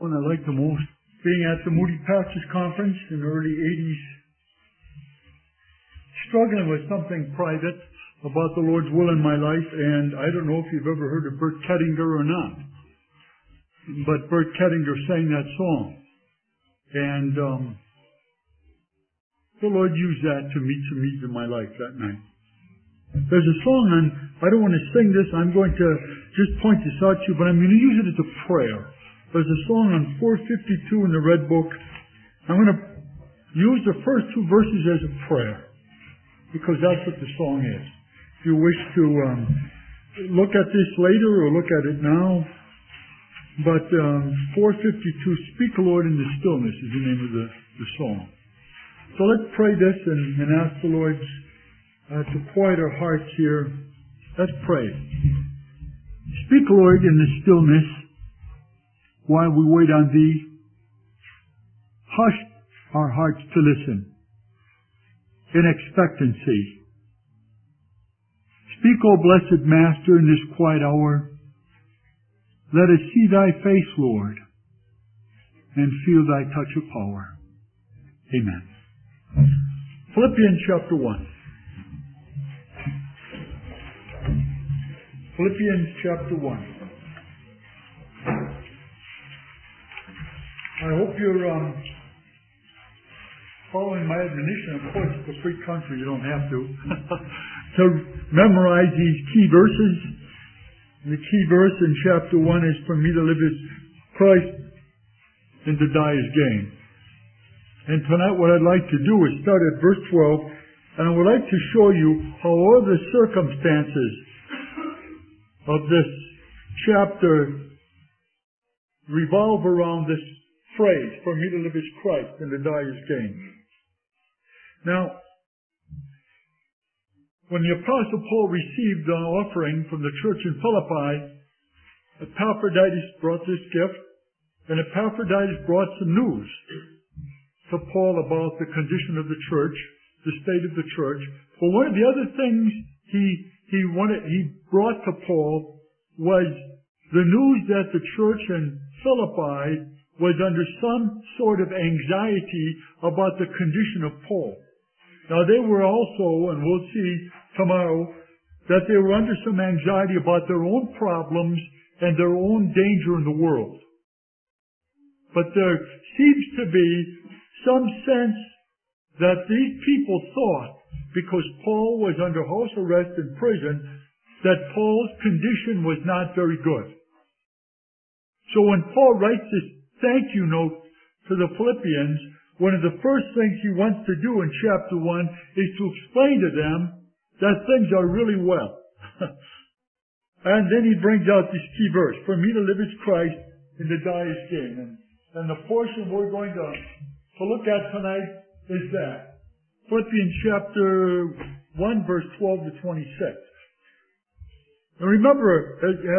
one I liked the most, being at the Moody Pastors Conference in the early 80s, struggling with something private about the Lord's will in my life, and I don't know if you've ever heard of Bert Kettinger or not, but Bert Kettinger sang that song, and the Lord used that to meet some needs in my life that night. There's a song on, I don't want to sing this, I'm going to just point this out to you, but I'm going to use it as a prayer. There's a song on 452 in the Red Book. I'm going to use the first two verses as a prayer, because that's what the song is. If you wish to look at this later or look at it now, but 452, Speak, Lord, in the Stillness is the name of the song. So let's pray this and ask the Lord to quiet our hearts here. Let's pray. Speak, Lord, in the stillness while we wait on Thee. Hush our hearts to listen in expectancy. Speak, O blessed Master, in this quiet hour. Let us see Thy face, Lord, and feel Thy touch of power. Amen. Philippians chapter 1. Philippians chapter 1. I hope you're following my admonition. Of course, it's a free country. You don't have to. To memorize these key verses. The key verse in chapter 1 is, for me to live as Christ and to die as gain. And tonight what I'd like to do is start at verse 12, and I would like to show you how all the circumstances of this chapter revolve around this phrase, for me to live as Christ and to die as gain. Now, when the Apostle Paul received an offering from the church in Philippi, Epaphroditus brought this gift, and Epaphroditus brought some news to Paul about the condition of the church, the state of the church. But one of the other things he brought to Paul was the news that the church in Philippi was under some sort of anxiety about the condition of Paul. Now they were also, and we'll see tomorrow, that they were under some anxiety about their own problems and their own danger in the world. But there seems to be some sense that these people thought, because Paul was under house arrest in prison, that Paul's condition was not very good. So when Paul writes this thank you note to the Philippians, one of the first things he wants to do in chapter 1 is to explain to them that things are really well. And then he brings out this key verse, for me to live as Christ and to die as gain. And the portion we're going to look at tonight is that. Philippians chapter 1, verse 12 to 26. Now remember,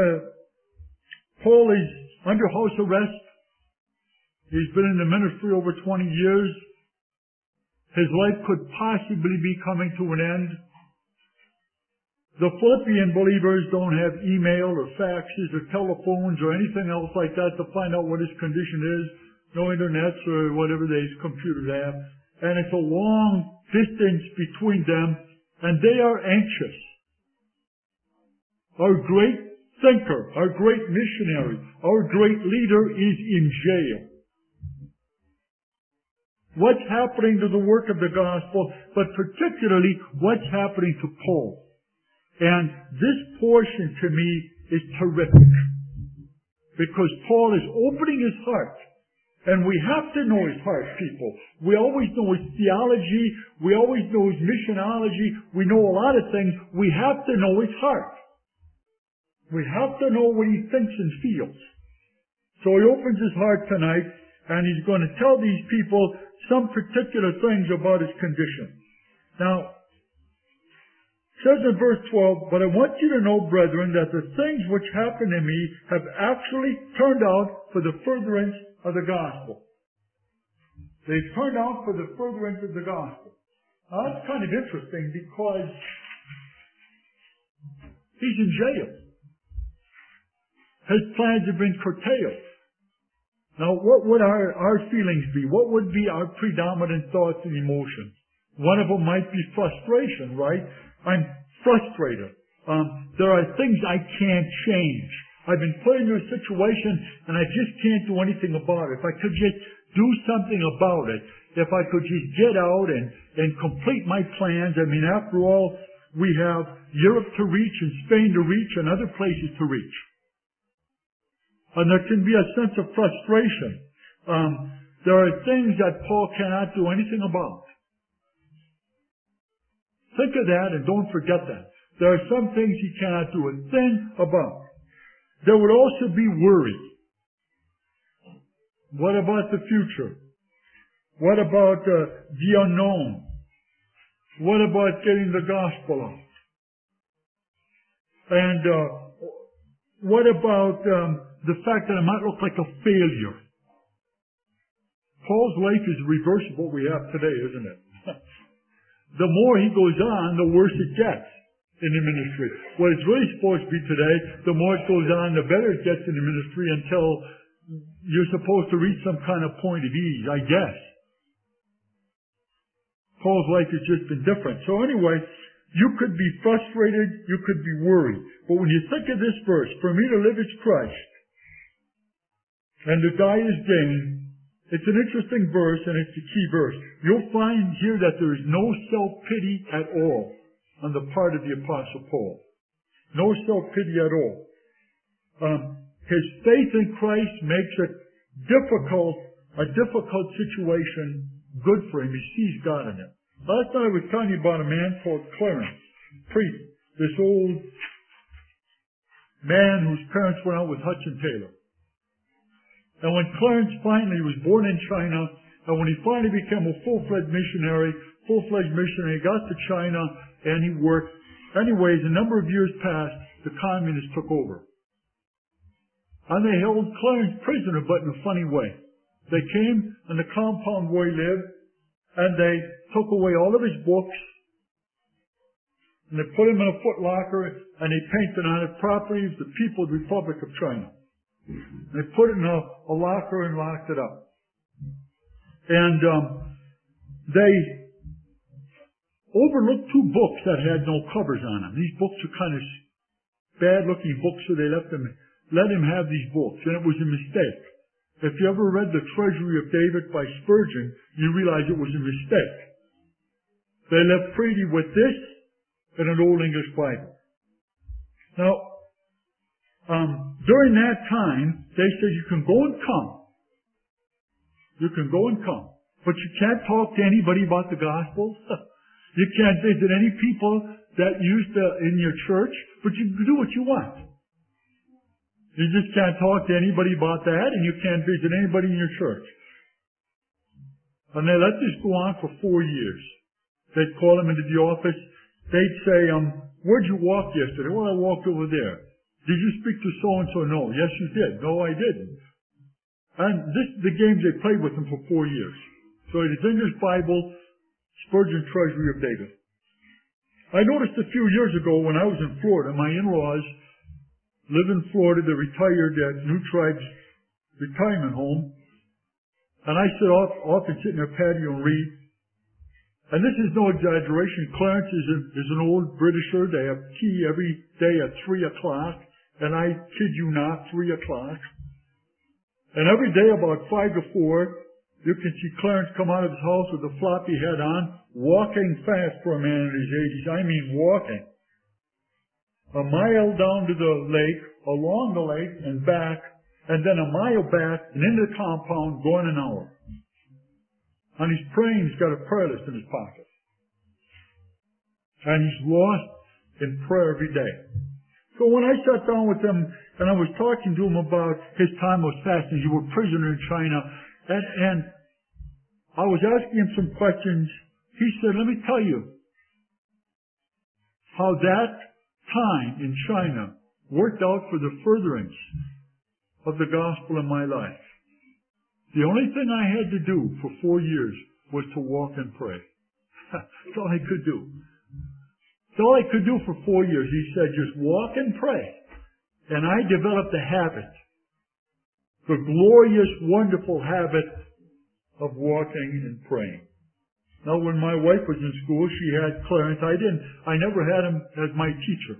Paul is under house arrest. He's been in the ministry over 20 years. His life could possibly be coming to an end. The Philippian believers don't have email or faxes or telephones or anything else like that to find out what his condition is. No internets or whatever these computers have. And it's a long distance between them, and they are anxious. Our great thinker, our great missionary, our great leader is in jail. What's happening to the work of the gospel, but particularly what's happening to Paul. And this portion to me is terrific, because Paul is opening his heart. And we have to know his heart, people. We always know his theology. We always know his missionology. We know a lot of things. We have to know his heart. We have to know what he thinks and feels. So he opens his heart tonight, and he's going to tell these people some particular things about his condition. Now, it says in verse 12, but I want you to know, brethren, that the things which happened to me have actually turned out for the furtherance of the gospel. They've turned out for the furtherance of the gospel. Now that's kind of interesting, because he's in jail. His plans have been curtailed. Now, what would our feelings be? What would be our predominant thoughts and emotions? One of them might be frustration, right? I'm frustrated. There are things I can't change. I've been put into a situation and I just can't do anything about it. If I could just do something about it, if I could just get out and complete my plans. I mean, after all, we have Europe to reach and Spain to reach and other places to reach. And there can be a sense of frustration. There are things that Paul cannot do anything about. Think of that and don't forget that. There are some things he cannot do a thing about. There would also be worry. What about the future? What about the unknown? What about getting the gospel out? And what about the fact that I might look like a failure? Paul's life is the reverse of what we have today, isn't it? The more he goes on, the worse it gets in the ministry. What it's really supposed to be today, the more it goes on, the better it gets in the ministry until you're supposed to reach some kind of point of ease, I guess. Paul's life has just been different. So anyway, you could be frustrated, you could be worried. But when you think of this verse, for me to live is Christ, and to die is gain, it's an interesting verse, and it's a key verse. You'll find here that there is no self-pity at all on the part of the Apostle Paul. No self-pity at all. His faith in Christ makes it a difficult situation good for him. He sees God in it. Last night I was telling you about a man called Clarence Priest, this old man whose parents went out with Hudson Taylor. And when Clarence finally was born in China, and when he finally became a full-fledged missionary, he got to China and he worked. Anyways, a number of years passed, the communists took over. And they held Clarence prisoner, but in a funny way. They came in the compound where he lived, and they took away all of his books, and they put him in a footlocker, and they painted on it property of the People's Republic of China. They put it in a locker and locked it up. And they overlooked two books that had no covers on them. These books are kind of bad-looking books, so they let him have these books, and it was a mistake. If you ever read The Treasury of David by Spurgeon, you realize it was a mistake. They left Preedy with this and an Old English Bible. Now, during that time, they said you can go and come. You can go and come. But you can't talk to anybody about the gospel. You can't visit any people that used to in your church, but you can do what you want. You just can't talk to anybody about that, and you can't visit anybody in your church. And they let this go on for 4 years. They'd call him into the office. They'd say, where'd you walk yesterday? Well, I walked over there. Did you speak to so-and-so? No. Yes, you did. No, I didn't. And this is the games they played with him for 4 years. So his English Bible, Spurgeon Treasury of David. I noticed a few years ago when I was in Florida, my in-laws live in Florida. They retired at New Tribes Retirement Home. And I often sit in their patio and read. And this is no exaggeration. Clarence is an old Britisher. They have tea every day at 3 o'clock. And I kid you not, 3 o'clock. And every day about 5 to 4, you can see Clarence come out of his house with a floppy hat on, walking fast for a man in his 80s. I mean walking. A mile down to the lake, along the lake, and back, and then a mile back, and into the compound, going an hour. And he's praying, he's got a prayer list in his pocket. And he's lost in prayer every day. So when I sat down with him, and I was talking to him about his time of fasting, he was a prisoner in China, and I was asking him some questions. He said, let me tell you how that time in China worked out for the furtherance of the gospel in my life. The only thing I had to do for 4 years was to walk and pray. That's all I could do. That's all I could do for 4 years. He said, just walk and pray. And I developed a habit the glorious, wonderful habit of walking and praying. Now, when my wife was in school, she had Clarence. I never had him as my teacher.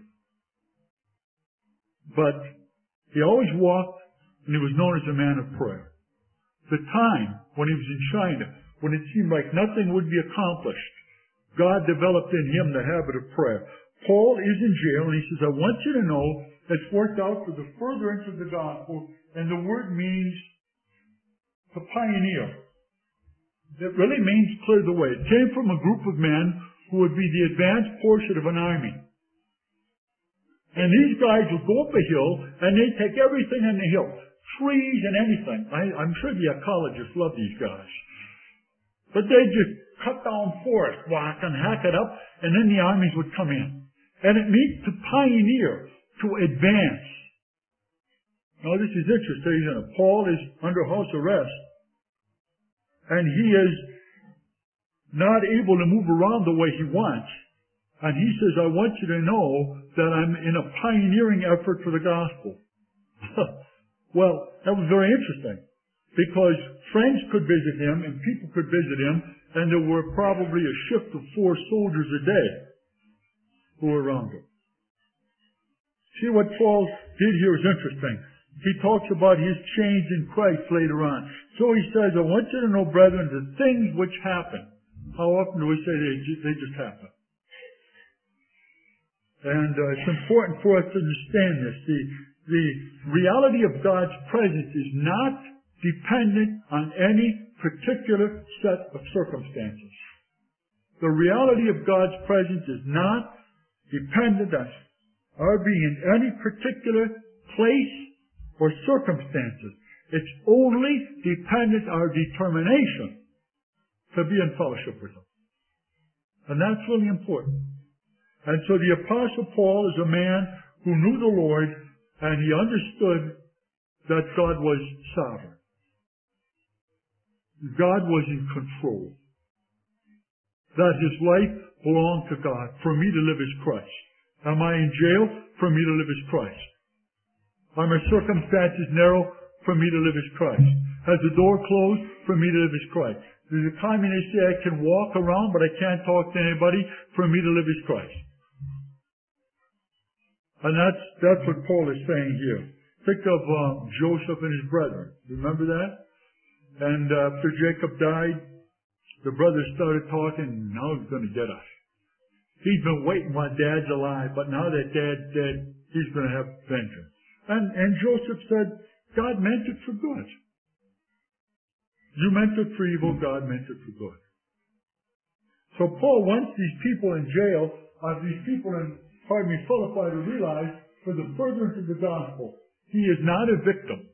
But he always walked, and he was known as a man of prayer. The time when he was in China, when it seemed like nothing would be accomplished, God developed in him the habit of prayer. Paul is in jail, and he says, I want you to know it's worked out for the furtherance of the gospel, and the word means to pioneer. It really means clear the way. It came from a group of men who would be the advanced portion of an army. And these guys would go up a hill, and they'd take everything on the hill, trees and anything. I'm sure the ecologists love these guys. But they'd just cut down forest rock and hack it up, and then the armies would come in. And it means to pioneer, to advance. Now this is interesting. Paul is under house arrest, and he is not able to move around the way he wants. And he says, I want you to know that I'm in a pioneering effort for the gospel. Well, that was very interesting, because friends could visit him and people could visit him, and there were probably a shift of 4 soldiers a day who were around him. See, what Paul did here is interesting. He talks about his change in Christ later on. So he says, I want you to know, brethren, the things which happen. How often do we say they just happen? And it's important for us to understand this. The reality of God's presence is not dependent on any particular set of circumstances. The reality of God's presence is not dependent on our being in any particular place or circumstances. It's only dependent on our determination to be in fellowship with Him. And that's really important. And so the Apostle Paul is a man who knew the Lord, and he understood that God was sovereign. God was in control. That his life belonged to God. For me to live is Christ. Am I in jail? For me to live is Christ. Are my circumstances narrow? For me to live is Christ. Has the door closed? For me to live is Christ. There's a time when they say I can walk around, but I can't talk to anybody. For me to live is Christ. And that's what Paul is saying here. Think of Joseph and his brethren. Remember that? And after Jacob died, the brothers started talking, now he's going to get us. He's been waiting while Dad's alive, but now that Dad's dead, he's going to have vengeance. And Joseph said, God meant it for good. You meant it for evil, God meant it for good. So Paul wants these people in jail, these people in Philippi to realize, for the furtherance of the gospel, he is not a victim.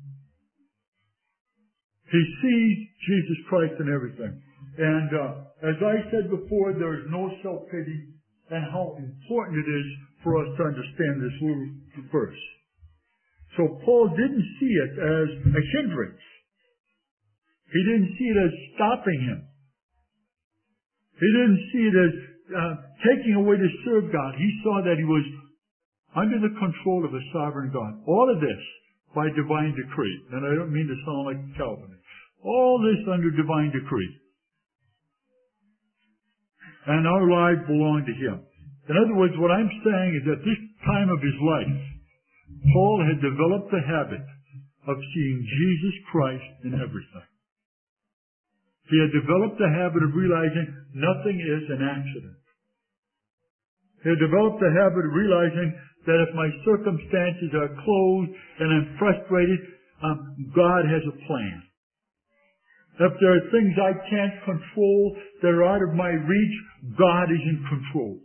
He sees Jesus Christ in everything. And as I said before, there is no self-pity, and how important it is for us to understand this little verse. So Paul didn't see it as a hindrance. He didn't see it as stopping him. He didn't see it as taking away to serve God. He saw that he was under the control of a sovereign God. All of this by divine decree. And I don't mean to sound like Calvinist. All this under divine decree. And our lives belong to him. In other words, what I'm saying is at this time of his life, Paul had developed the habit of seeing Jesus Christ in everything. He had developed the habit of realizing nothing is an accident. He had developed the habit of realizing that if my circumstances are closed and I'm frustrated, God has a plan. If there are things I can't control that are out of my reach, God is in control.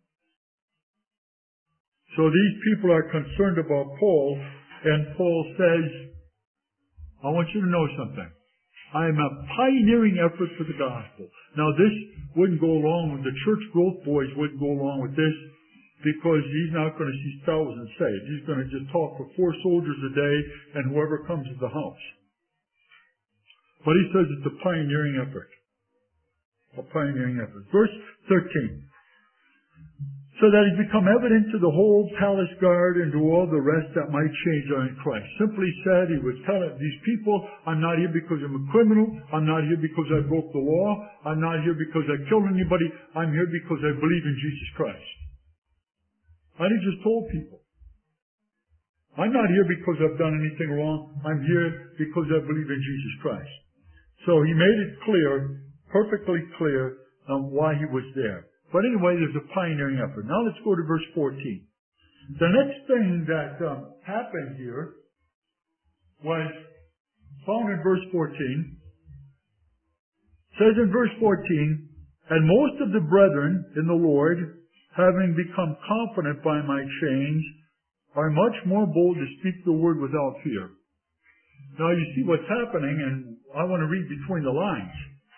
So these people are concerned about Paul, and Paul says, I want you to know something. I am a pioneering effort for the gospel. Now this wouldn't go along with the church growth boys wouldn't go along with this, because he's not going to see thousands saved. He's going to just talk for 4 soldiers a day and whoever comes to the house. But he says it's a pioneering effort. A pioneering effort. Verse 13. so that it become evident to the whole palace guard and to all the rest that my chains are in Christ. Simply said, he was telling these people, I'm not here because I'm a criminal. I'm not here because I broke the law. I'm not here because I killed anybody. I'm here because I believe in Jesus Christ. And he just told people, I'm not here because I've done anything wrong. I'm here because I believe in Jesus Christ. So he made it clear, perfectly clear, why he was there. But anyway, there's a pioneering effort. Now let's go to verse 14. The next thing that happened here was found in verse 14. It says in verse 14, and most of the brethren in the Lord, having become confident by my chains, are much more bold to speak the word without fear. Now you see what's happening, and I want to read between the lines,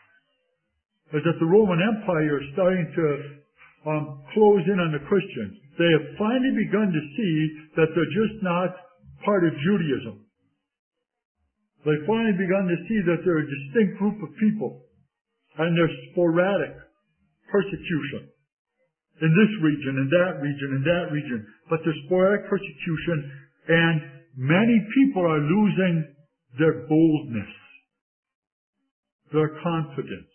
is that the Roman Empire is starting to close in on the Christians. They have finally begun to see that they're just not part of Judaism. They've finally begun to see that they're a distinct group of people, and there's sporadic persecution in this region, in that region, in that region. But there's sporadic persecution, and many people are losing their boldness, their confidence.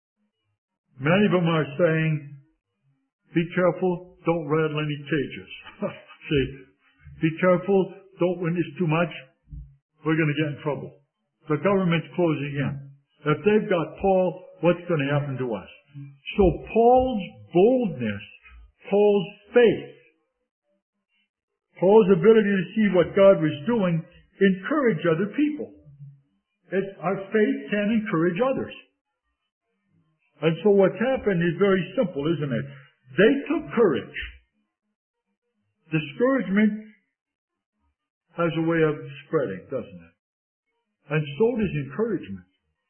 Many of them are saying, be careful, don't rattle any cages. Say, be careful, don't witness too much, we're going to get in trouble. The government's closing in. If they've got Paul, what's going to happen to us? So Paul's boldness, Paul's faith, Paul's ability to see what God was doing encouraged other people. Our faith can encourage others. And so what's happened is very simple, isn't it? They took courage. Discouragement has a way of spreading, doesn't it? And so does encouragement.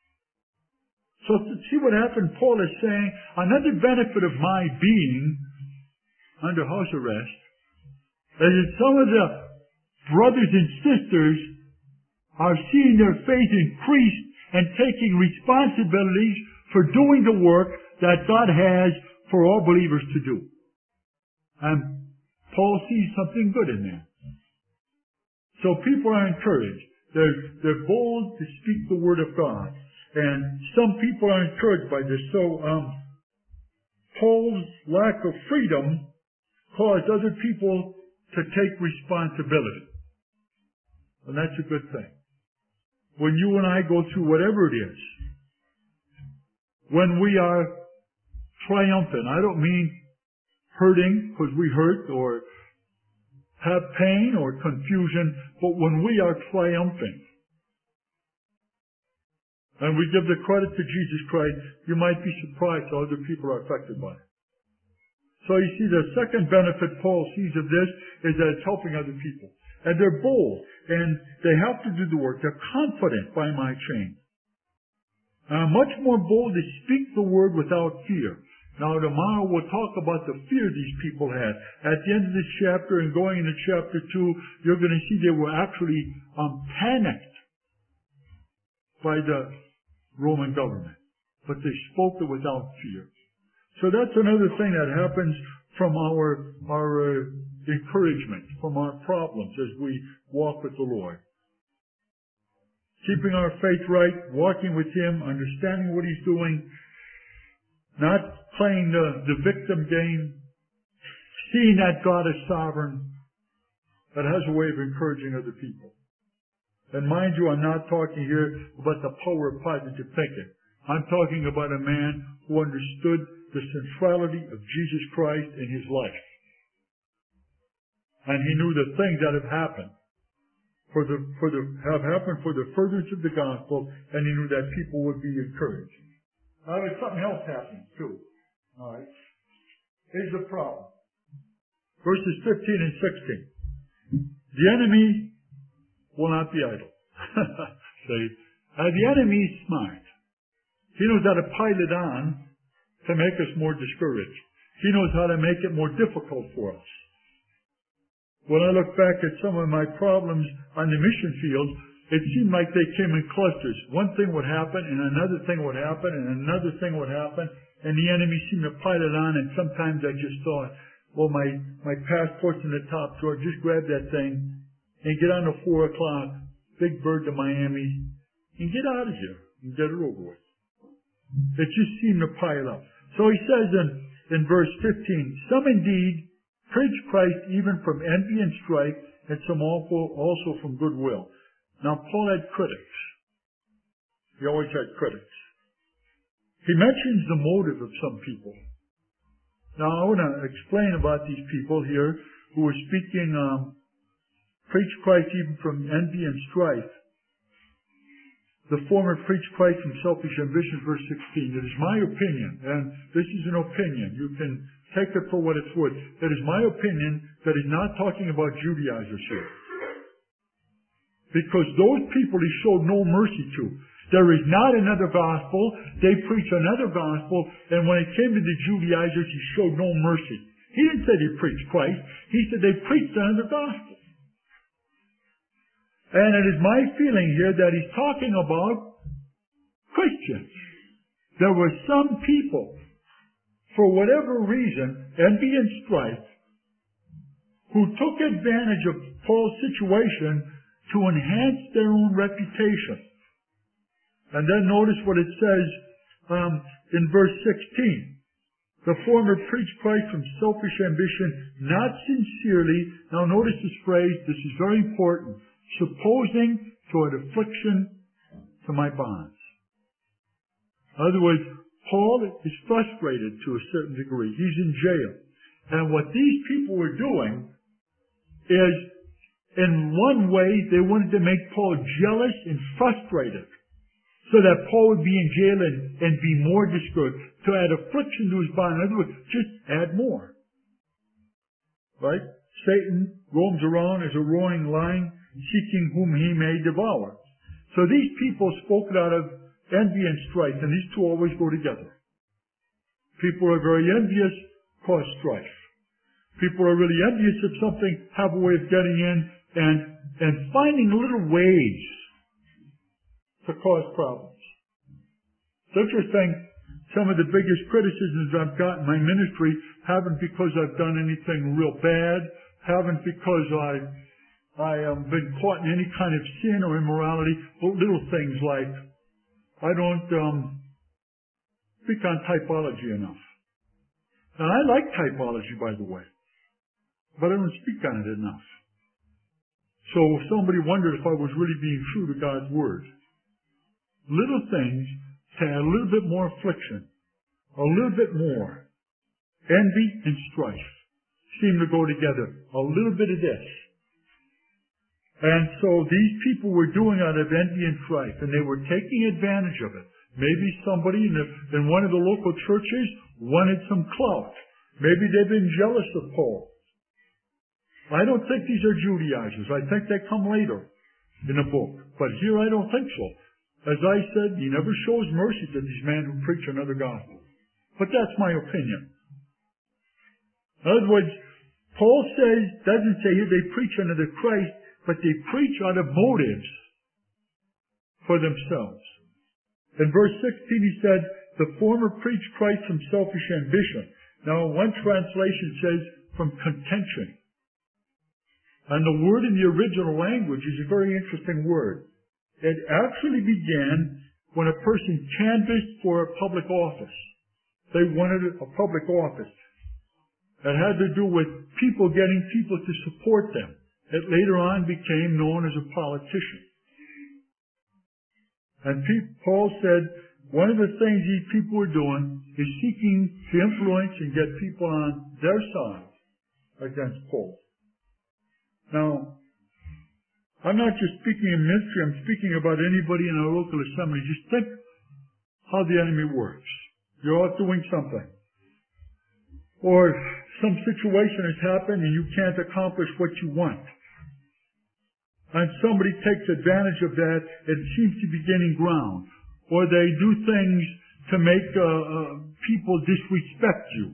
So to see what happened, Paul is saying, another benefit of my being under house arrest is that some of the brothers and sisters are seeing their faith increased and taking responsibilities for doing the work that God has for all believers to do. And Paul sees something good in there. So people are encouraged. They're bold to speak the word of God. And some people are encouraged by this. So Paul's lack of freedom caused other people to take responsibility. And that's a good thing. When you and I go through whatever it is, when we are triumphant, I don't mean hurting because we hurt or have pain or confusion, but when we are triumphant and we give the credit to Jesus Christ, you might be surprised how other people are affected by it. So you see, the second benefit Paul sees of this is that it's helping other people. And they're bold, and they have to do the work. They're confident by my chain. Much more bold to speak the word without fear. Now tomorrow we'll talk about the fear these people had. At the end of this chapter and going into chapter 2, you're going to see they were actually panicked by the Roman government. But they spoke it without fear. So that's another thing that happens from our encouragement, from our problems as we walk with the Lord. Keeping our faith right, walking with Him, understanding what He's doing, not playing the victim game, seeing that God is sovereign, that has a way of encouraging other people. And mind you, I'm not talking here about the power of positive thinking. I'm talking about a man who understood the centrality of Jesus Christ in his life. And he knew the things that have happened have happened for the furtherance of the gospel, and he knew that people would be encouraged. Now there's something else happening too. All right. Here's the problem. Verses 15 and 16. The enemy will not be idle. See? The enemy is smart. He knows how to pile it on to make us more discouraged. He knows how to make it more difficult for us. When I look back at some of my problems on the mission field, it seemed like they came in clusters. One thing would happen, and another thing would happen, and another thing would happen, and the enemy seemed to pile it on, and sometimes I just thought, well, my passport's in the top drawer. Just grab that thing and get on the 4 o'clock, big bird to Miami, and get out of here and get it over with. It just seemed to pile up. So he says in verse 15, some indeed preach Christ even from envy and strife, and some also from goodwill. Now, Paul had critics. He always had critics. He mentions the motive of some people. Now, I want to explain about these people here who were speaking, preach Christ even from envy and strife. The former preach Christ from selfish ambition, verse 16. It is my opinion, and this is an opinion. You can take it for what it's worth. It is my opinion that he's not talking about Judaizers here. Because those people he showed no mercy to. There is not another gospel. They preach another gospel, and when it came to the Judaizers, he showed no mercy. He didn't say they preached Christ. He said they preached another gospel. And it is my feeling here that he's talking about Christians. There were some people, for whatever reason, envy and strife, who took advantage of Paul's situation to enhance their own reputation. And then notice what it says in verse 16. The former preached Christ from selfish ambition, not sincerely. Now notice this phrase, this is very important. Supposing to an affliction to my bonds. In other words, Paul is frustrated to a certain degree. He's in jail. And what these people were doing is, in one way, they wanted to make Paul jealous and frustrated, so that Paul would be in jail and be more discouraged. To add affliction to his bond. In other words, just add more. Right? Satan roams around as a roaring lion, seeking whom he may devour. So these people spoke out of envy and strife, and these two always go together. People are very envious, cause strife. People are really envious of something, have a way of getting in, and finding little ways to cause problems. It's interesting, some of the biggest criticisms I've got in my ministry haven't because I've done anything real bad, haven't because I've been caught in any kind of sin or immorality, but little things like I don't speak on typology enough. And I like typology, by the way, but I don't speak on it enough. So somebody wondered if I was really being true to God's Word. Little things to add a little bit more affliction, a little bit more. Envy and strife seem to go together. A little bit of this. And so these people were doing out of envy and strife, and they were taking advantage of it. Maybe somebody in one of the local churches wanted some clout. Maybe they've been jealous of Paul. I don't think these are Judaizers. I think they come later in the book. But here I don't think so. As I said, he never shows mercy to these men who preach another gospel. But that's my opinion. In other words, Paul doesn't say here they preach another Christ, but they preach out of motives for themselves. In verse 16 he said, the former preached Christ from selfish ambition. Now one translation says from contention. And the word in the original language is a very interesting word. It actually began when a person canvassed for a public office. They wanted a public office. It had to do with people getting people to support them. It later on became known as a politician. And Paul said one of the things these people were doing is seeking to influence and get people on their side against Paul. Now, I'm not just speaking in ministry, I'm speaking about anybody in our local assembly. Just think how the enemy works. You're out doing something. Or some situation has happened and you can't accomplish what you want. And somebody takes advantage of that, it seems to be gaining ground. Or they do things to make people disrespect you.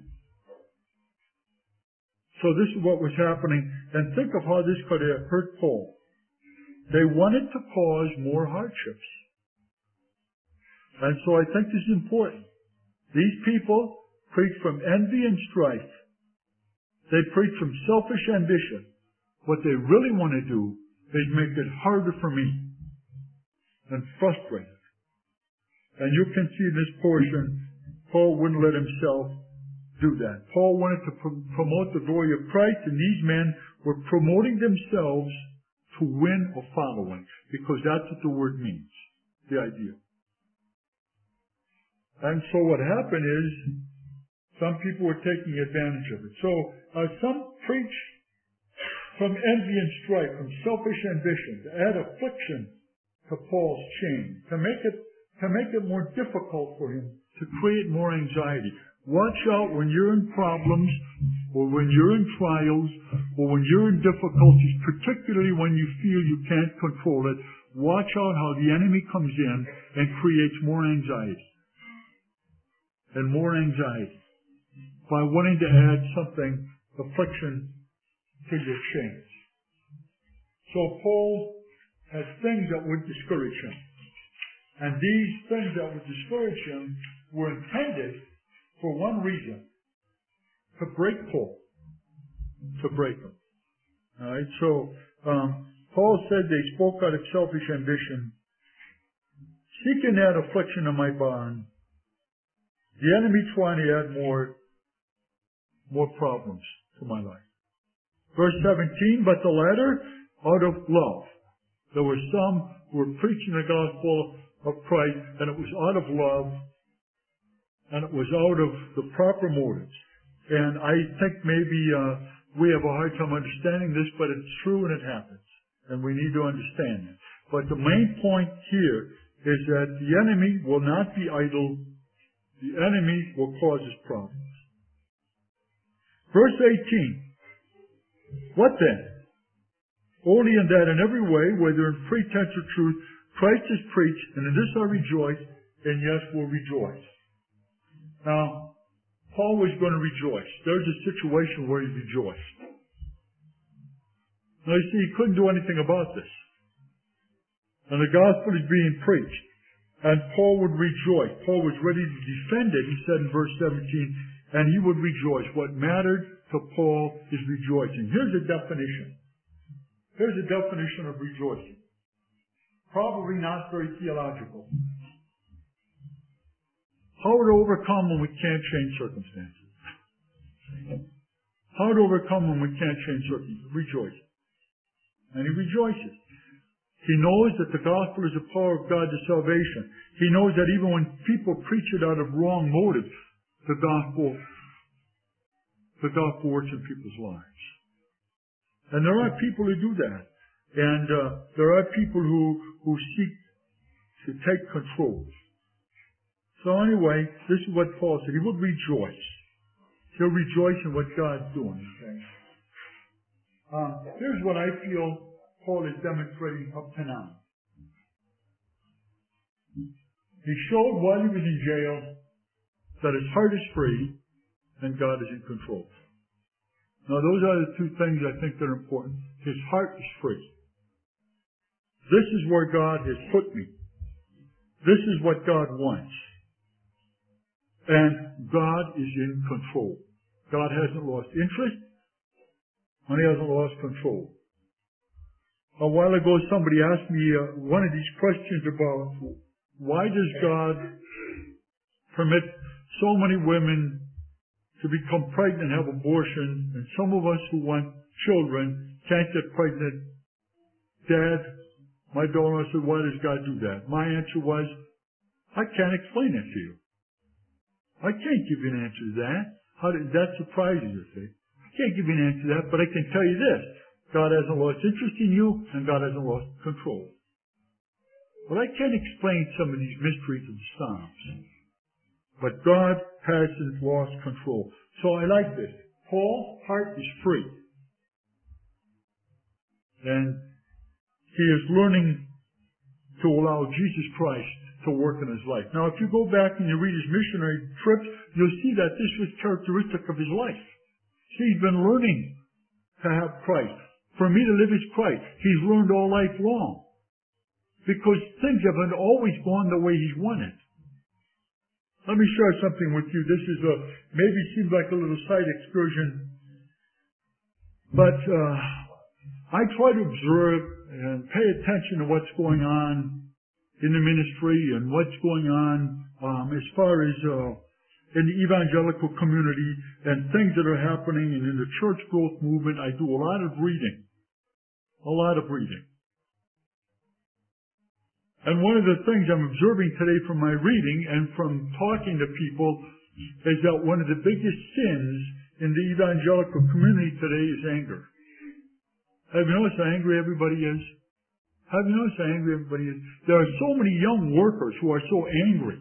So this is what was happening. And think of how this could have hurt Paul. They wanted to cause more hardships. And so I think this is important. These people preach from envy and strife. They preach from selfish ambition. What they really want to do is make it harder for me and frustrate it. And you can see in this portion, Paul wouldn't let himself do that. Paul wanted to promote the glory of Christ, and these men were promoting themselves to win a following, because that's what the word means, the idea. And so what happened is, some people were taking advantage of it. So some preach from envy and strife, from selfish ambition, to add affliction to Paul's chain, to make it more difficult for him, to create more anxiety. Watch out when you're in problems, or when you're in trials, or when you're in difficulties, particularly when you feel you can't control it. Watch out how the enemy comes in and creates more anxiety. And more anxiety. By wanting to add something, affliction, to your chains. So Paul had things that would discourage him. And these things that would discourage him were intended for one reason: to break Paul. To break him. Alright, so Paul said they spoke out of selfish ambition, seeking to add affliction to my bond. The enemy trying to add more problems to my life. Verse 17, but the latter out of love. There were some who were preaching the gospel of Christ, and it was out of love, and it was out of the proper motives. And I think maybe we have a hard time understanding this, but it's true and it happens. And we need to understand it. But the main point here is that the enemy will not be idle. The enemy will cause us problems. Verse 18. What then? Only in that in every way, whether in pretense or truth, Christ is preached, and in this I rejoice, and yes, will rejoice. Now, Paul was going to rejoice. There's a situation where he rejoiced. Now you see, he couldn't do anything about this. And the gospel is being preached. And Paul would rejoice. Paul was ready to defend it, he said in verse 17, and he would rejoice. What mattered to Paul is rejoicing. Here's a definition. Here's a definition of rejoicing. Probably not very theological. How to overcome when we can't change circumstances. How to overcome when we can't change circumstances. Rejoice. And he rejoices. He knows that the gospel is the power of God to salvation. He knows that even when people preach it out of wrong motives, the gospel works in people's lives. And there are people who do that. And there are people who seek to take control. So anyway, this is what Paul said. He would rejoice. He'll rejoice in what God's doing. Okay? Here's what I feel Paul is demonstrating up to now. He showed while he was in jail that his heart is free and God is in control. Now those are the two things I think that are important. His heart is free. This is where God has put me. This is what God wants. And God is in control. God hasn't lost interest, and he hasn't lost control. A while ago, somebody asked me one of these questions about why does God permit so many women to become pregnant and have abortion, and some of us who want children can't get pregnant? Dad, my daughter said, why does God do that? My answer was, I can't explain it to you. I can't give you an answer to that. That surprises you, see. I can't give you an answer to that, but I can tell you this. God hasn't lost interest in you, and God hasn't lost control. Well, I can't explain some of these mysteries of the Psalms, but God hasn't lost control. So I like this. Paul's heart is free. And he is learning to allow Jesus Christ to work in his life. Now, if you go back and you read his missionary trips, you'll see that this was characteristic of his life. See, he's been learning to have Christ. For me to live is Christ. He's learned all life long. Because things haven't always gone the way he's wanted. Let me share something with you. This is maybe seems like a little side excursion. But I try to observe and pay attention to what's going on in the ministry and what's going on as far as in the evangelical community and things that are happening. And in the church growth movement, I do a lot of reading. A lot of reading. And one of the things I'm observing today from my reading and from talking to people is that one of the biggest sins in the evangelical community today is anger. Have you noticed how angry everybody is? Have you noticed how angry everybody is? There are so many young workers who are so angry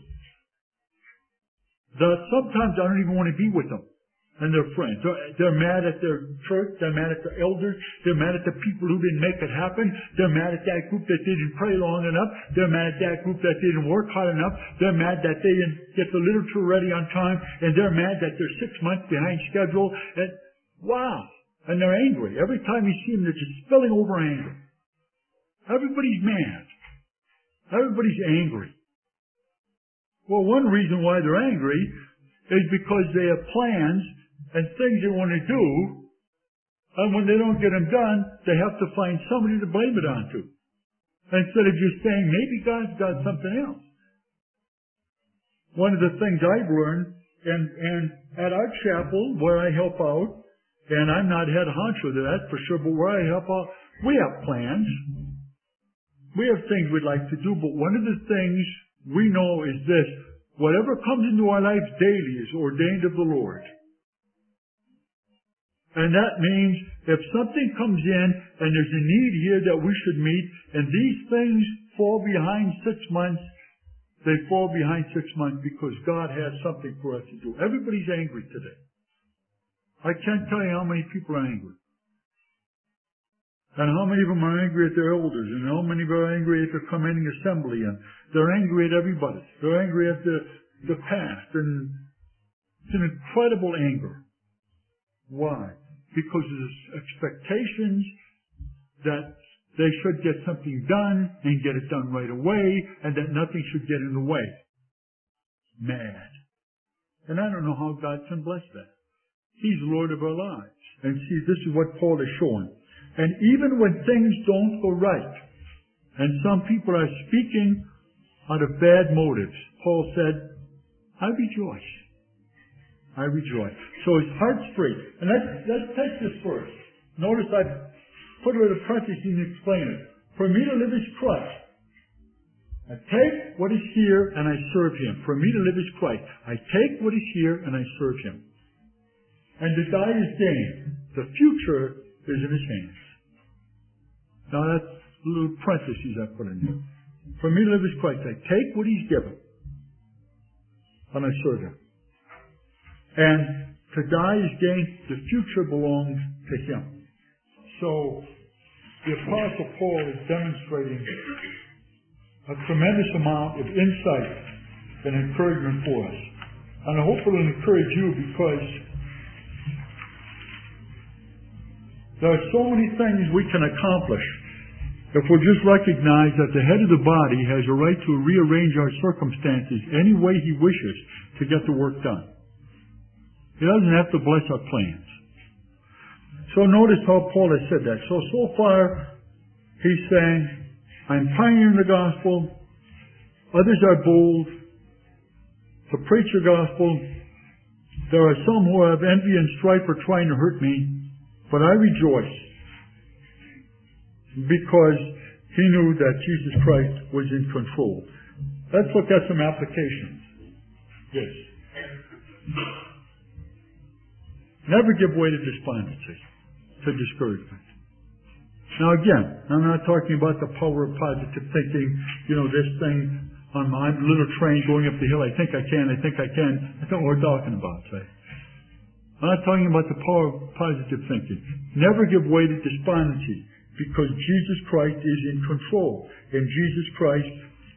that sometimes I don't even want to be with them and their friends. They're mad at their church. They're mad at their elders. They're mad at the people who didn't make it happen. They're mad at that group that didn't pray long enough. They're mad at that group that didn't work hard enough. They're mad that they didn't get the literature ready on time. And they're mad that they're 6 months behind schedule. And wow. And they're angry. Every time you see them, they're just spilling over anger. Everybody's mad. Everybody's angry. Well, one reason why they're angry is because they have plans and things they want to do, and when they don't get them done, they have to find somebody to blame it on to. Instead of just saying, maybe God's got something else. One of the things I've learned, and at our chapel, where I help out, and I'm not head honcho to that for sure, but where I help out, we have plans. We have things we'd like to do, but one of the things we know is this: whatever comes into our lives daily is ordained of the Lord. And that means if something comes in and there's a need here that we should meet, and these things fall behind 6 months, they fall behind 6 months because God has something for us to do. Everybody's angry today. I can't tell you how many people are angry. And how many of them are angry at their elders, and how many are angry at the commanding assembly, and they're angry at everybody. They're angry at the past, and it's an incredible anger. Why? Because of the expectations that they should get something done and get it done right away, and that nothing should get in the way. Mad. And I don't know how God can bless that. He's Lord of our lives. And see, this is what Paul is showing. And even when things don't go right, and some people are speaking out of bad motives, Paul said, I rejoice. I rejoice. So his heart's free. And let's take this first. Notice I put it in a parenthesis and explain it. For me to live is Christ. I take what is here and I serve Him. For me to live is Christ. I take what is here and I serve Him. And to die is gain. The future is in His hands. Now that's a little parentheses I put in there. For me to live is Christ. I take what He's given and I serve Him. And to die is gain. The future belongs to Him. So the Apostle Paul is demonstrating a tremendous amount of insight and encouragement for us. And I hope it will encourage you, because there are so many things we can accomplish if we'll just recognize that the head of the body has a right to rearrange our circumstances any way he wishes to get the work done. He doesn't have to bless our plans. So notice how Paul has said that. So far, he's saying, I'm pioneering the gospel. Others are bold to preach the gospel. There are some who have envy and strife for trying to hurt me, but I rejoice because he knew that Jesus Christ was in control. Let's look at some applications. Yes. Never give way to despondency, to discouragement. Now again, I'm not talking about the power of positive thinking, this thing on my little train going up the hill, I think I can. That's not what we're talking about, say. I'm not talking about the power of positive thinking. Never give way to despondency, because Jesus Christ is in control. And Jesus Christ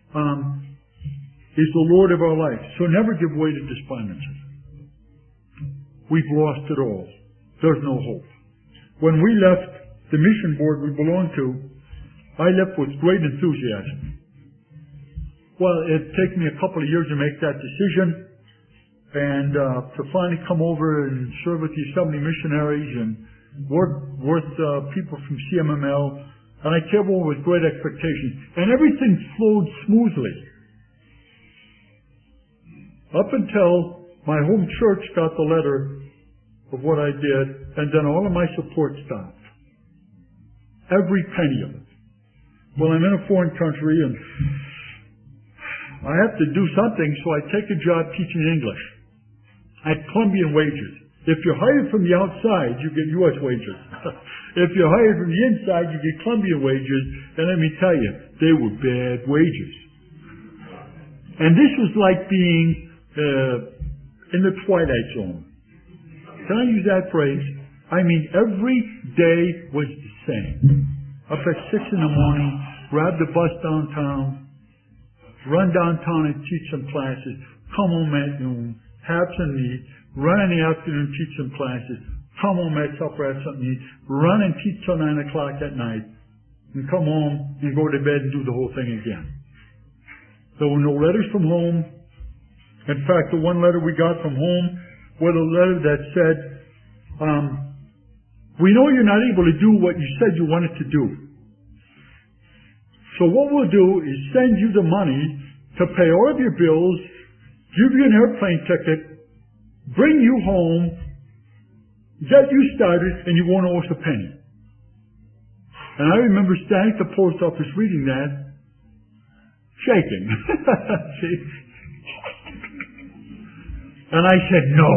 is the Lord of our life. So never give way to despondency. We've lost it all. There's no hope. When we left the mission board we belonged to, I left with great enthusiasm. Well, it took me a couple of years to make that decision, and to finally come over and serve with the assembly missionaries, and worked with people from CMML, and I came over with great expectations. And everything flowed smoothly. Up until my home church got the letter of what I did, and then all of my support stopped. Every penny of it. Well, I'm in a foreign country, and I have to do something, so I take a job teaching English at Columbian wages. If you're hired from the outside, you get U.S. wages. If you're hired from the inside, you get Columbian wages, and let me tell you, they were bad wages. And this was like being in the twilight zone. Can I use that phrase? I mean, every day was the same. Up at 6 in the morning, grab the bus downtown, run downtown and teach some classes, come home at noon, have some meat, run in the afternoon, teach some classes, come home at supper, have something to eat, run and teach till 9 o'clock at night, and come home and go to bed and do the whole thing again. There were no letters from home. In fact, the one letter we got from home was a letter that said, we know you're not able to do what you said you wanted to do. So what we'll do is send you the money to pay all of your bills, give you an airplane ticket, bring you home, get you started, and you won't owe us a penny. And I remember standing at the post office reading that, shaking. See? And I said, no.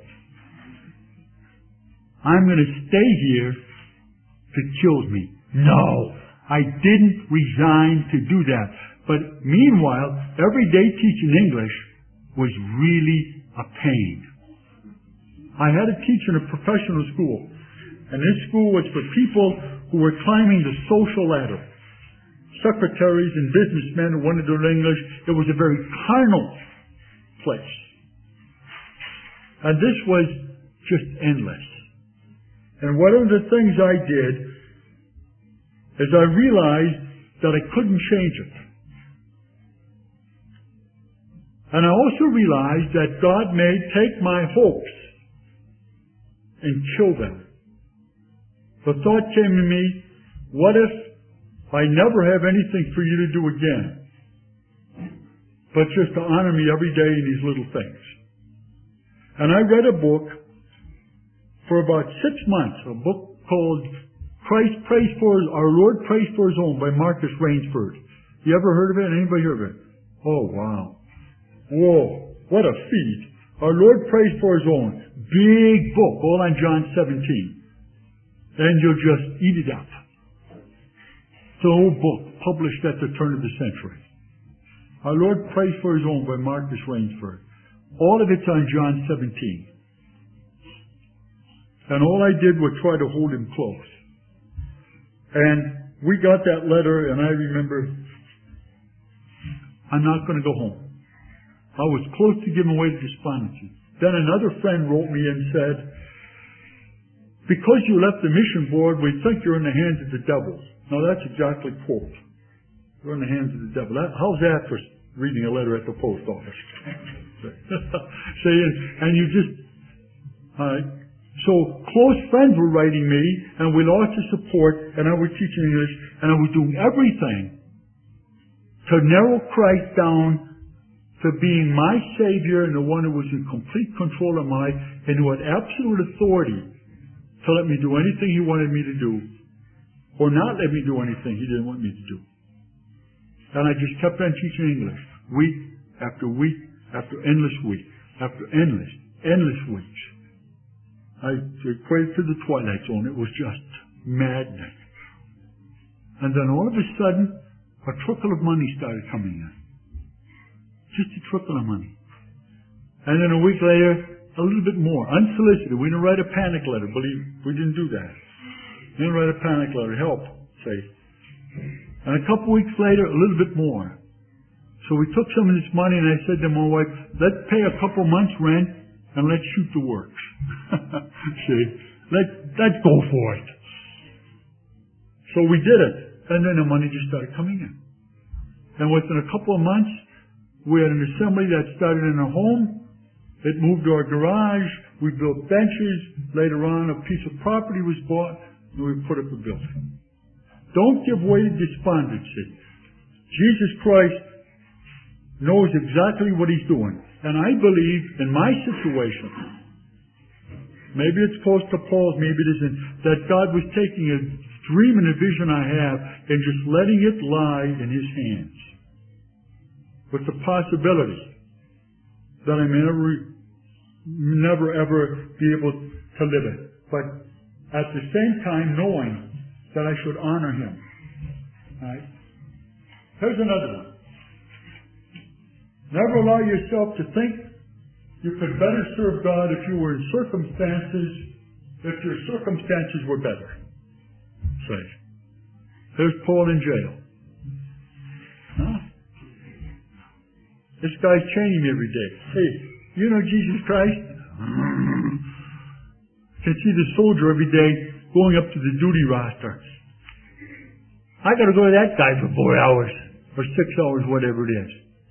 I'm going to stay here if it kills me. No. I didn't resign to do that. But meanwhile, every day teaching English was really a pain. I had to teach in a professional school. And this school was for people who were climbing the social ladder. Secretaries and businessmen who wanted to learn English. It was a very carnal place. And this was just endless. And one of the things I did is I realized that I couldn't change it. And I also realized that God may take my hopes and kill them. The thought came to me, what if I never have anything for you to do again, but just to honor me every day in these little things? And I read a book for about 6 months, a book called Christ Prays for Our Lord Prays for His Own by Marcus Rainsford. You ever heard of it? Anybody heard of it? Oh, wow. Whoa, what a feat. Our Lord Prays for His Own. Big book, all on John 17. And you'll just eat it up. It's an old book, published at the turn of the century. Our Lord Prays for His Own by Marcus Rainsford. All of it's on John 17. And all I did was try to hold him close. And we got that letter, and I remember, I'm not going to go home. I was close to giving away to despondency. Then another friend wrote me and said, because you left the mission board, we think you're in the hands of the devil. Now that's exactly quote. You're in the hands of the devil. How's that for reading a letter at the post office? See, and you just, so close friends were writing me, and we lost the support, and I was teaching English, and I was doing everything to narrow Christ down to being my Savior and the one who was in complete control of my life, and who had absolute authority to let me do anything He wanted me to do, or not let me do anything He didn't want me to do. And I just kept on teaching English, week after week, after endless week, after endless weeks. I equated to the twilight zone. It was just madness. And then all of a sudden, a trickle of money started coming in. Just a trickle of money. And then a week later, a little bit more, unsolicited. We didn't write a panic letter. Believe we didn't do that. We didn't write a panic letter. Help, say. And a couple weeks later, a little bit more. So we took some of this money, and I said to my wife, let's pay a couple months' rent, and let's shoot the works. See? Let's go for it. So we did it. And then the money just started coming in. And within a couple of months, we had an assembly that started in our home. It moved to our garage. We built benches. Later on, a piece of property was bought, and we put up a building. Don't give way to despondency. Jesus Christ knows exactly what He's doing. And I believe in my situation, maybe it's close to Paul's, maybe it isn't, that God was taking a dream and a vision I have and just letting it lie in His hands. With the possibility that I may never ever be able to live it. But at the same time knowing that I should honor Him. All right? Here's another one. Never allow yourself to think you could better serve God if you were in if your circumstances were better. Say, there's Paul in jail. Huh? This guy's chaining me every day. Hey, you know Jesus Christ? Can see the soldier every day going up to the duty roster. I got to go to that guy for 4 hours or 6 hours, whatever it is.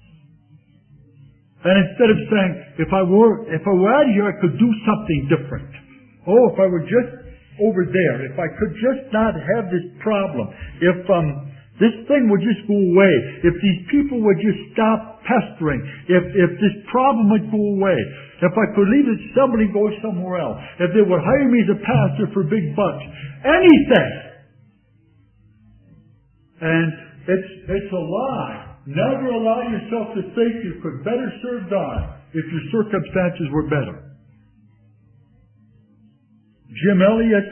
And instead of saying, if I were out of here, I could do something different. Oh, if I were just over there, if I could just not have this problem, if this thing would just go away, if these people would just stop pestering, if this problem would go away, if I could leave it, somebody go somewhere else, if they would hire me as a pastor for big bucks, anything. And it's a lie. Never allow yourself to think you could better serve God if your circumstances were better. Jim Elliot,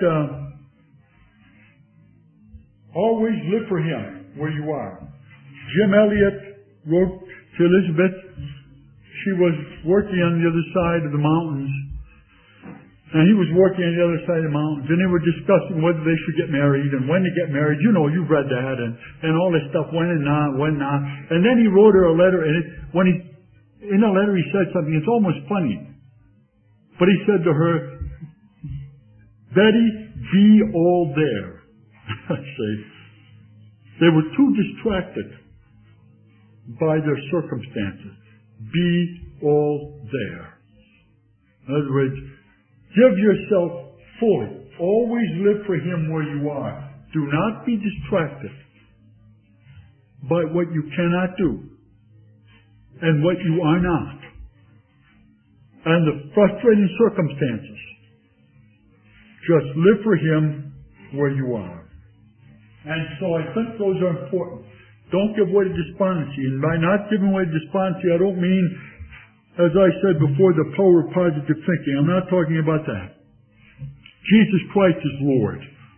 always live for Him where you are. Jim Elliot wrote to Elizabeth. She was working on the other side of the mountains. And he was working on the other side of the mountains, and they were discussing whether they should get married and when to get married. You know, you've read that, and all this stuff, when and not, when not. And then he wrote her a letter, and in the letter he said something, it's almost funny. But he said to her, Betty, be all there. See, they were too distracted by their circumstances. Be all there. In other words, give yourself fully. Always live for Him where you are. Do not be distracted by what you cannot do and what you are not and the frustrating circumstances. Just live for Him where you are. And so I think those are important. Don't give way to despondency. And by not giving way to despondency, I don't mean, as I said before, the power of positive thinking. I'm not talking about that. Jesus Christ is Lord.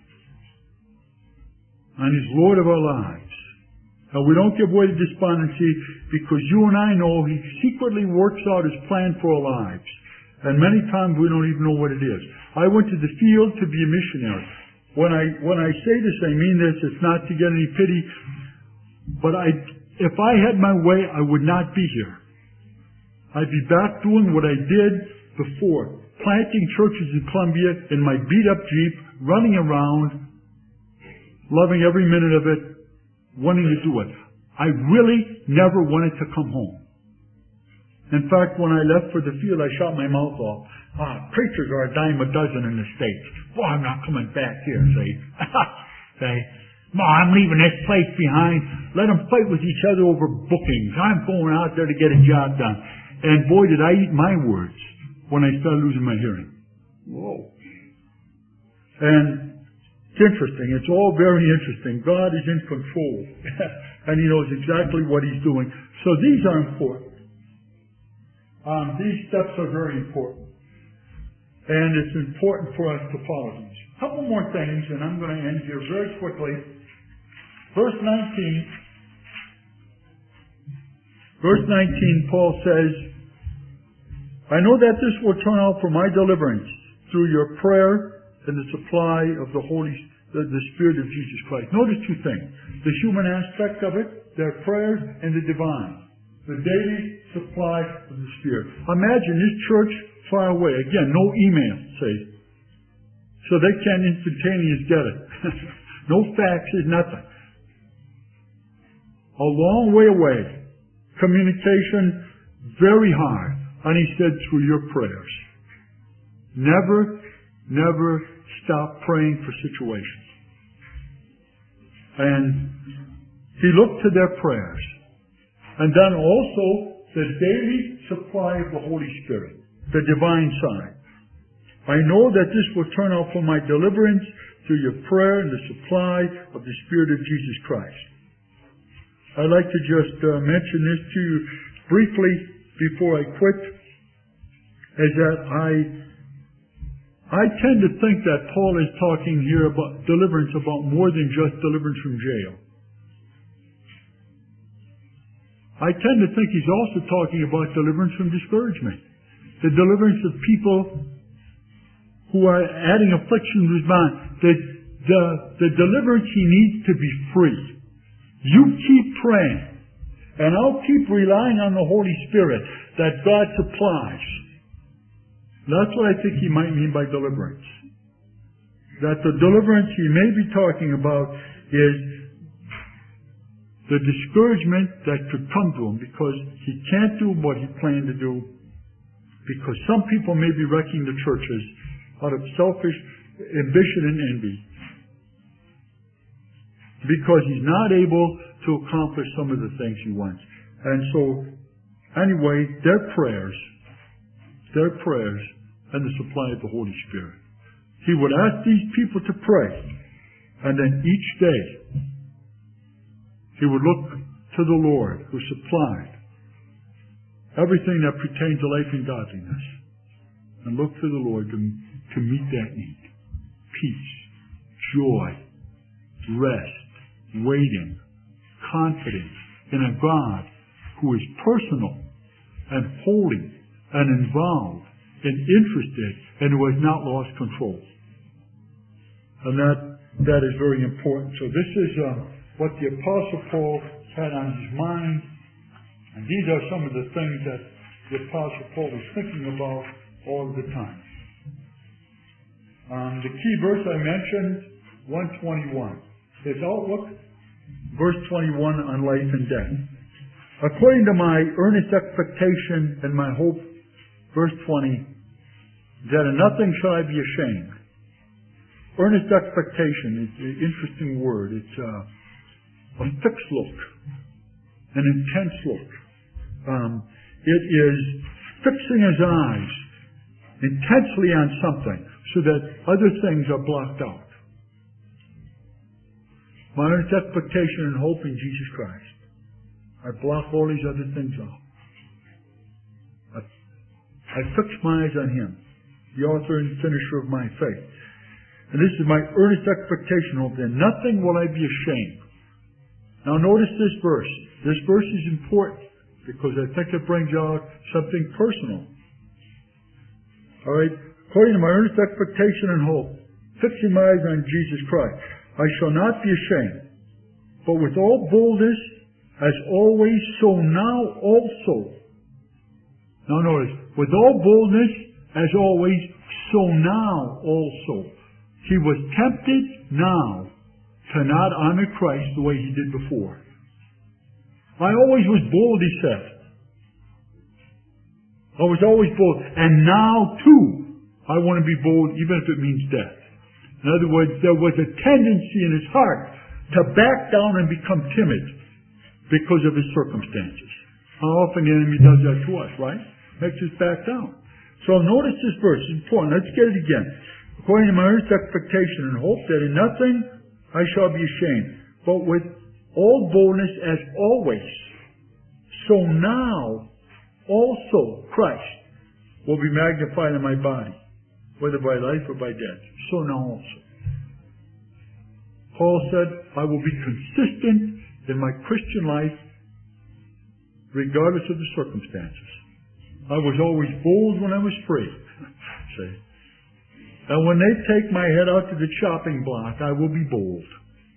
And He's Lord of our lives. And we don't give way to despondency because you and I know He secretly works out His plan for our lives. And many times we don't even know what it is. I went to the field to be a missionary. When I say this, I mean this. It's not to get any pity. But if I had my way, I would not be here. I'd be back doing what I did before, planting churches in Columbia in my beat-up Jeep, running around, loving every minute of it, wanting to do it. I really never wanted to come home. In fact, when I left for the field, I shot my mouth off. Preachers are a dime a dozen in the States. Boy, I'm not coming back here, see. Say, no, I'm leaving this place behind. Let them fight with each other over bookings. I'm going out there to get a job done. And boy, did I eat my words when I started losing my hearing. Whoa. And it's interesting. It's all very interesting. God is in control. And He knows exactly what He's doing. So these are important. These steps are very important. And it's important for us to follow these. A couple more things, and I'm going to end here very quickly. Verse 19. Verse 19, Paul says, I know that this will turn out for my deliverance through your prayer and the supply of the Spirit of Jesus Christ. Notice two things. The human aspect of it, their prayers, and the divine. The daily supply of the Spirit. Imagine this church far away. Again, no email, say. So they can't instantaneously get it. No faxes, nothing. A long way away. Communication very hard. And He said, through your prayers. never stop praying for situations. And he looked to their prayers. And then also the daily supply of the Holy Spirit, the divine sign. I know that this will turn out for my deliverance through your prayer and the supply of the Spirit of Jesus Christ. I'd like to just mention this to you briefly before I quit, is that I tend to think that Paul is talking here about deliverance about more than just deliverance from jail. I tend to think he's also talking about deliverance from discouragement. The deliverance of people who are adding affliction to his mind. The deliverance he needs to be free. You keep praying. And I'll keep relying on the Holy Spirit that God supplies. That's what I think he might mean by deliverance. That the deliverance he may be talking about is the discouragement that could come to him because he can't do what he planned to do, because some people may be wrecking the churches out of selfish ambition and envy, because he's not able to accomplish some of the things he wants. And so, anyway, their prayers, and the supply of the Holy Spirit. He would ask these people to pray, and then each day, he would look to the Lord who supplied everything that pertains to life and godliness, and look to the Lord to meet that need. Peace, joy, rest, waiting, confidence in a God who is personal and holy and involved and interested and who has not lost control. And that is very important. So this is what the Apostle Paul had on his mind. And these are some of the things that the Apostle Paul was thinking about all the time. The key verse I mentioned, 121. His outlook, verse 21 on life and death. According to my earnest expectation and my hope, verse 20, that in nothing shall I be ashamed. Earnest expectation is an interesting word. It's a fixed look, an intense look. It is fixing his eyes intensely on something so that other things are blocked out. My earnest expectation and hope in Jesus Christ. I block all these other things out. I fix my eyes on Him, the author and finisher of my faith. And this is my earnest expectation, hope. In nothing will I be ashamed. Now notice this verse. This verse is important because I think it brings out something personal. All right. According to my earnest expectation and hope, fixing my eyes on Jesus Christ, I shall not be ashamed, but with all boldness, as always, so now also. Now notice, with all boldness, as always, so now also. He was tempted now to not honor Christ the way he did before. I always was bold, he said. I was always bold. And now, too, I want to be bold, even if it means death. In other words, there was a tendency in his heart to back down and become timid because of his circumstances. How often the enemy does that to us, right? Makes us back down. So notice this verse. It's important. Let's get it again. According to my earnest expectation and hope that in nothing I shall be ashamed, but with all boldness as always, so now also Christ will be magnified in my body, whether by life or by death. So now also. Paul said, I will be consistent in my Christian life regardless of the circumstances. I was always bold when I was free. See? And when they take my head out to the chopping block, I will be bold.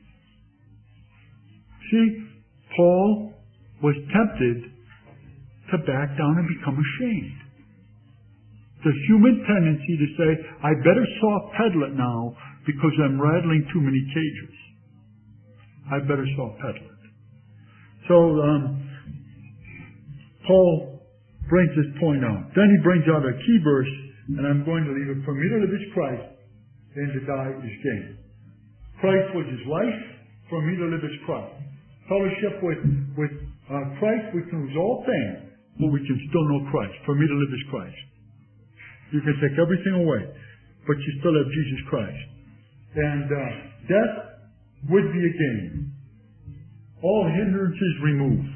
See, Paul was tempted to back down and become ashamed. The human tendency to say, I better soft pedal it now because I'm rattling too many cages. I better soft pedal it. So, Paul brings this point out. Then he brings out a key verse and I'm going to leave it. For me to live is Christ, and to die is gain. Christ was his life. For me to live is Christ. Fellowship with Christ, we can lose all things, but we can still know Christ. For me to live is Christ. You can take everything away, but you still have Jesus Christ. And death would be a gain. All hindrances removed.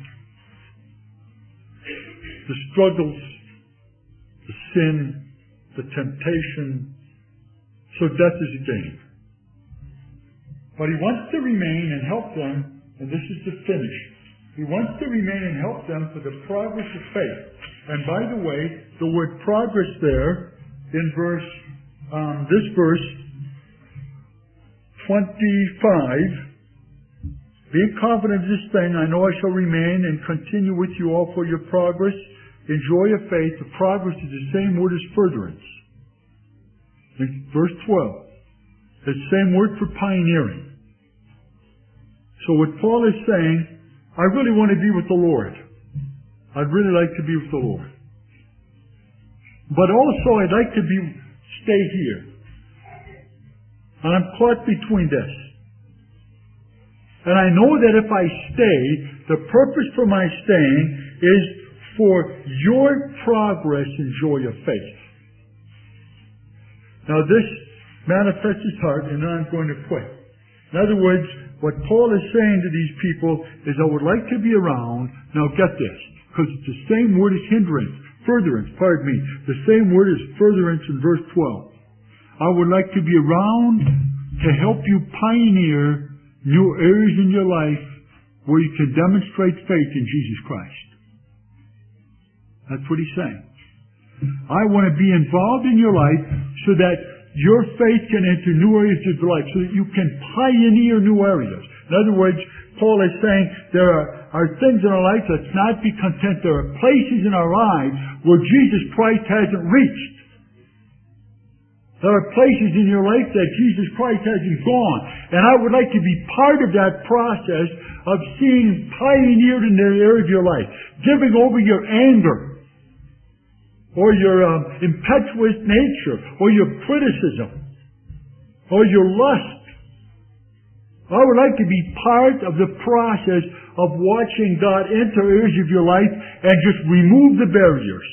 The struggles, the sin, the temptation. So death is a gain. But he wants to remain and help them, and this is the finish. He wants to remain and help them for the progress of faith. And by the way, the word progress there in this verse 25, being confident of this thing, I know I shall remain and continue with you all for your progress in joy of faith. The progress is the same word as furtherance. In verse 12, the same word for pioneering. So what Paul is saying, I really want to be with the Lord. I'd really like to be with the Lord. But also I'd like to stay here. And I'm caught between this. And I know that if I stay, the purpose for my staying is for your progress in joy of faith. Now this manifests his heart, and then I'm going to quit. In other words, what Paul is saying to these people is, I would like to be around. Now get this, because it's the same word as furtherance, the same word as furtherance in verse 12. I would like to be around to help you pioneer new areas in your life where you can demonstrate faith in Jesus Christ. That's what he's saying. I want to be involved in your life so that your faith can enter new areas of your life, so that you can pioneer new areas. In other words, Paul is saying there are things in our life, let's not be content. There are places in our lives where Jesus Christ hasn't reached. There are places in your life that Jesus Christ hasn't gone. And I would like to be part of that process of seeing pioneered in the area of your life. Giving over your anger, or your impetuous nature, or your criticism, or your lust. I would like to be part of the process of watching God enter areas of your life and just remove the barriers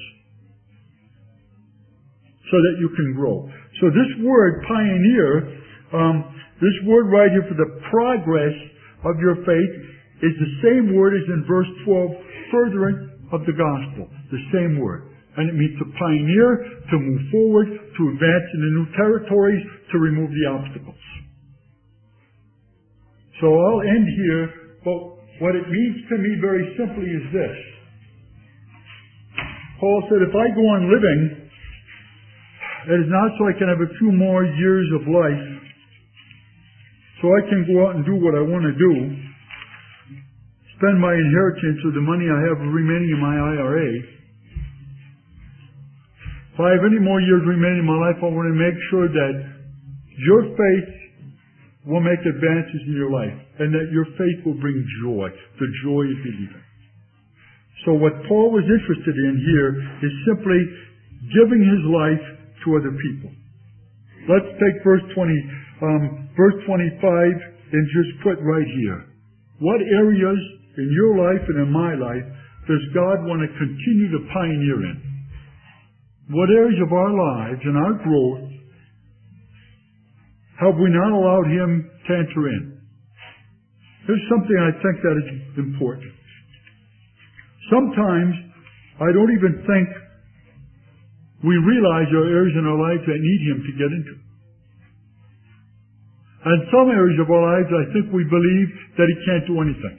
so that you can grow. So this word, pioneer, this word right here for the progress of your faith is the same word as in verse 12, furtherance of the gospel. The same word. And it means to pioneer, to move forward, to advance into new territories, to remove the obstacles. So I'll end here, but what it means to me very simply is this. Paul said, if I go on living, it is not so I can have a few more years of life, so I can go out and do what I want to do, spend my inheritance or the money I have remaining in my IRA. If I have any more years remaining in my life, I want to make sure that your faith will make advances in your life, and that your faith will bring joy, the joy of believing. So what Paul was interested in here is simply giving his life to other people. Let's take verse 25 and just put right here. What areas in your life and in my life does God want to continue to pioneer in? What areas of our lives and our growth have we not allowed him to enter in? Here's something I think that is important. Sometimes I don't even think we realize there are areas in our lives that need him to get into. And some areas of our lives I think we believe that he can't do anything.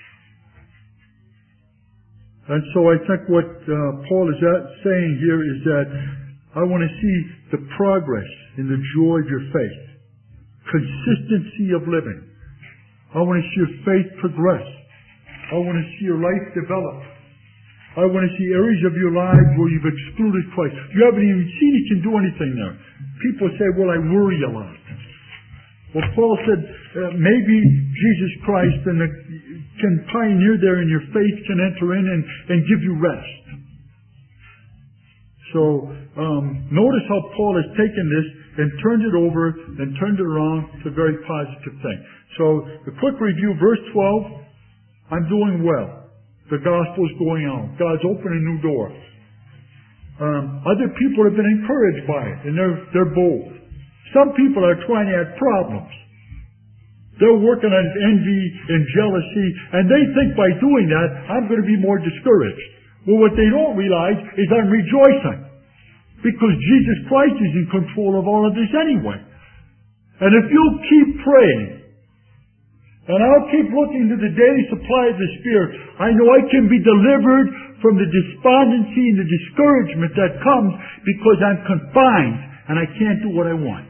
And so I think what Paul is saying here is that I want to see the progress in the joy of your faith. Consistency of living. I want to see your faith progress. I want to see your life develop. I want to see areas of your life where you've excluded Christ. You haven't even seen he can do anything there. People say, well, I worry a lot. Well, Paul said, maybe Jesus Christ can pioneer there, and your faith can enter in and give you rest. So notice how Paul has taken this and turned it over and turned it around to a very positive thing. So a quick review, verse 12, I'm doing well. The gospel's going out. God's opening new doors. Other people have been encouraged by it, and they're bold. Some people are trying to add problems. They're working on envy and jealousy, and they think by doing that, I'm going to be more discouraged. Well, what they don't realize is I'm rejoicing, because Jesus Christ is in control of all of this anyway. And if you keep praying, and I'll keep looking to the daily supply of the Spirit, I know I can be delivered from the despondency and the discouragement that comes because I'm confined and I can't do what I want.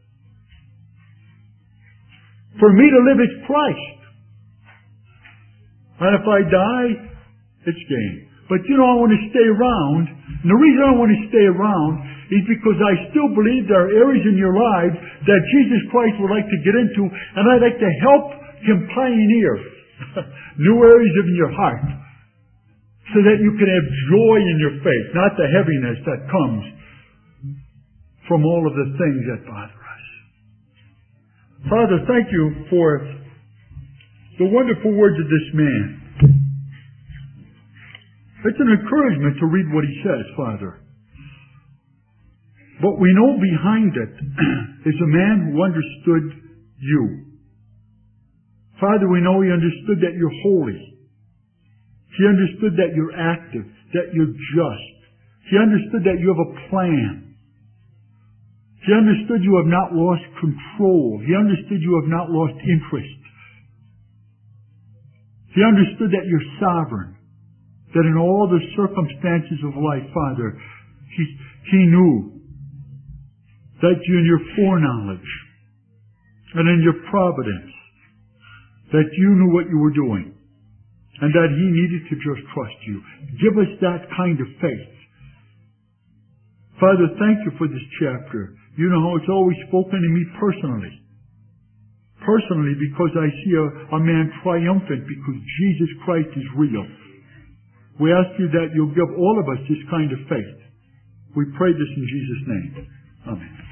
For me to live is Christ. And if I die, it's gain. But I want to stay around. And the reason I want to stay around is because I still believe there are areas in your lives that Jesus Christ would like to get into, and I'd like to help Him pioneer new areas of your heart so that you can have joy in your faith, not the heaviness that comes from all of the things that bother us. Father, thank you for the wonderful words of this man. It's an encouragement to read what he says, Father. But we know behind it is a man who understood you. Father, we know he understood that you're holy. He understood that you're active, that you're just. He understood that you have a plan. He understood you have not lost control. He understood you have not lost interest. He understood that you're sovereign. That in all the circumstances of life, Father, he knew that you in your foreknowledge and in your providence, that you knew what you were doing and that he needed to just trust you. Give us that kind of faith. Father, thank you for this chapter. You know how it's always spoken to me personally. Personally, because I see a man triumphant because Jesus Christ is real. We ask you that you'll give all of us this kind of faith. We pray this in Jesus' name. Amen.